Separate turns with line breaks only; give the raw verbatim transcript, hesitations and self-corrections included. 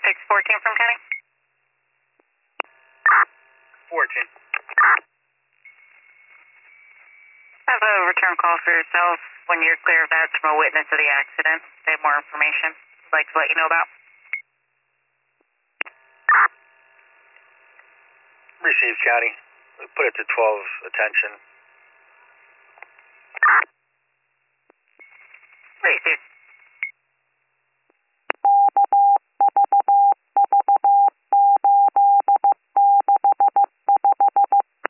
six fourteen from County.
fourteen.
I have a return call for yourself when you're clear of that from a witness of the accident. They have more information I'd like to let you know about.
Received, County. We put it to twelve attention.
Received.